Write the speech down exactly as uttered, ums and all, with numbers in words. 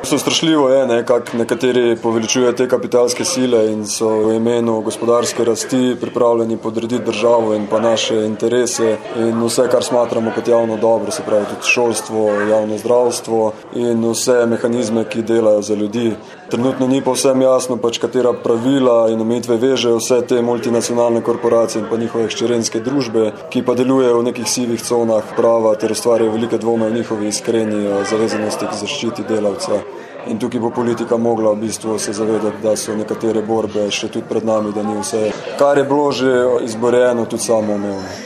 bistvu strašljivo je, ne, kak nekateri poveličujejo te kapitalske sile in so v imenu gospodarske rasti pripravljeni podrediti državo in pa naše interese in vse, kar smatramo kot javno dobro, se pravi tudi šolstvo, javno zdravstvo in vse mehanizme, ki delajo za ljudi. Trenutno ni povsem jasno, pač katera pravila in omejitve vežejo vse te multinacionalne korporacije in pa njihove hčerinske družbe, ki pa delujejo v nekih sivih conah prava ter ustvarjajo velike dvome v njihovi iskreni zavezanosti k zaščiti delavca. In tukaj bo politika mogla v bistvu se zavedati, da so nekatere borbe še tudi pred nami, da ni vse, kar je bilo že izborjeno, tudi samoumevno.